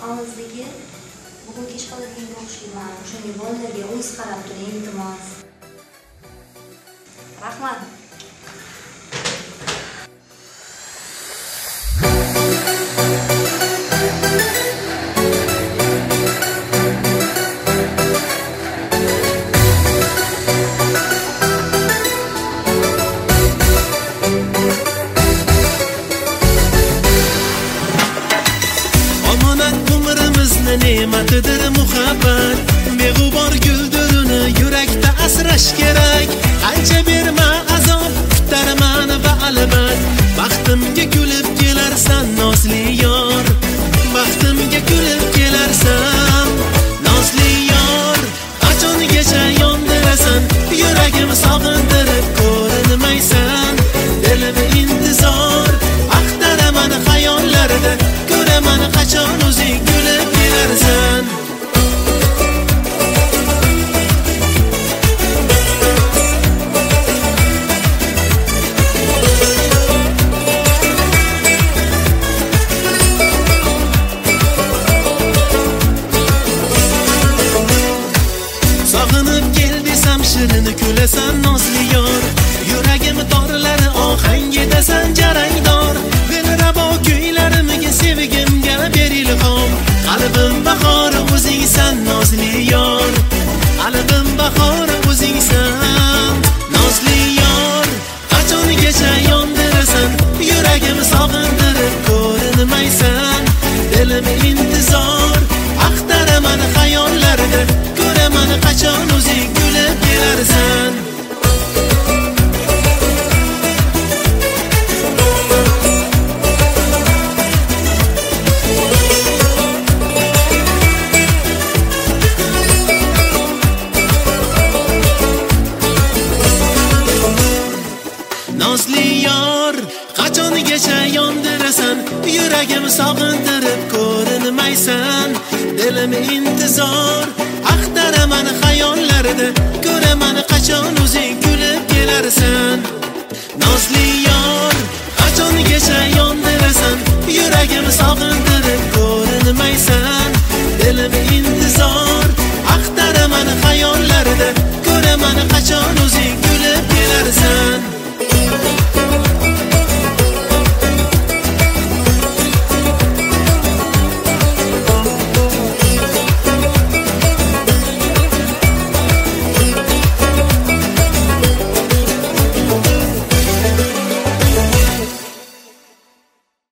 ozligi bugun kech qoladigan o'xshayman. O'shanga bolalarga o'z qarab turing, iltimos. Rahmat. Ne'matidir muhabbat, beg'ubor guldurini yurakda asrash kerak. Qancha berma azob, kutarman va albat. Baxtimga kulib kelarsan nozli yor, baxtimga kulib kelarsan nozli yor. Qachongacha yondirasan, yuragim sog'indirib ko'rinmaysan. Dilim intizor, axtaraman xayollarda, ko'raman qachon o'zing kulib kelarsan. Sog'inib kel desam shirini kulasan nozli yor. Yuragim torlari ohangidasan jarangdor. Dilrabo kuylarimga sevgimga ber ilhom. Qalbim bahori o'zingsan nozli yor. Qalbim bahori o'zingsan nozli yor. Qachongacha yondirasan, yuragim sog'indirib ko'rinmaysan. Dilim intizor, axtaraman xayollarda, ko'raman qachon o'zing kulib kelarsan. Nozli yor, qachongacha yondirasan, yuragim sog'indirib ko'rinmaysan. Dilim intizor, axtaraman xayollarda, ko'raman qachon o'zing kulib kelarsan. Nozli yor, qachongacha yondirasan, yuragim sog'indirib